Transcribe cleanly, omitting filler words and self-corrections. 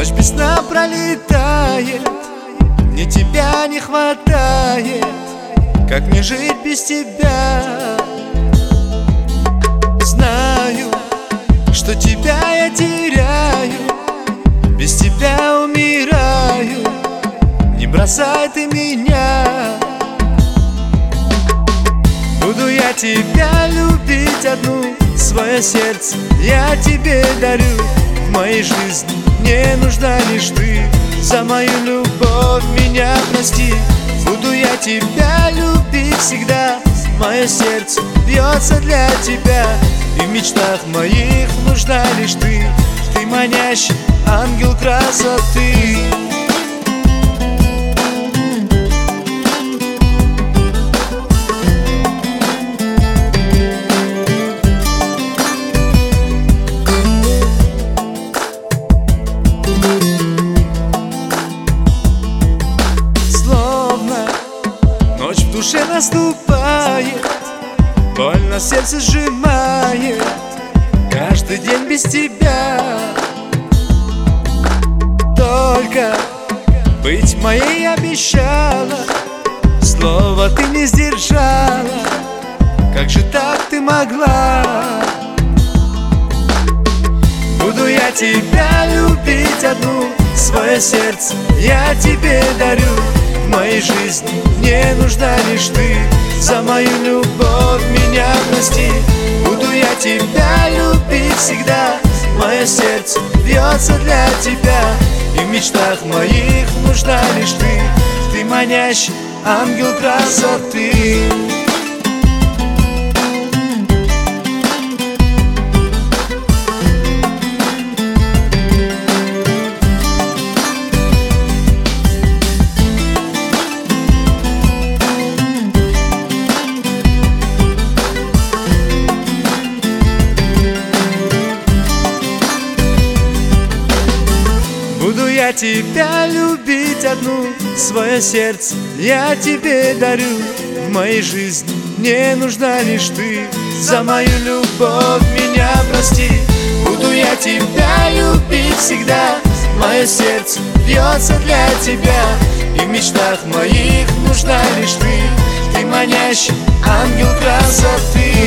Ночь без сна пролетает, мне тебя не хватает. Как мне жить без тебя? Знаю, что тебя я теряю, без тебя умираю. Не бросай ты меня. Буду я тебя любить одну, свое сердце я тебе дарю. В моей жизни не нужна лишь ты, за мою любовь меня прости. Буду я тебя любить всегда, мое сердце бьется для тебя. И в мечтах моих нужна лишь ты, ты манящий ангел красоты. Словно ночь в душе наступает, больно сердце сжимает. Каждый день без тебя. Только быть моей обещала, слово ты не сдержала. Как же так ты могла? Буду я тебя любить одну, свое сердце я тебе дарю. В моей жизни не нужна лишь ты, за мою любовь меня прости. Буду я тебя любить всегда, мое сердце бьется для тебя. И в мечтах моих нужна лишь ты, ты манящий ангел красоты. Буду я тебя любить одну, свое сердце я тебе дарю. В моей жизни не нужна лишь ты, за мою любовь меня прости. Буду я тебя любить всегда, мое сердце бьется для тебя. И в мечтах моих нужна лишь ты, ты манящий ангел красоты.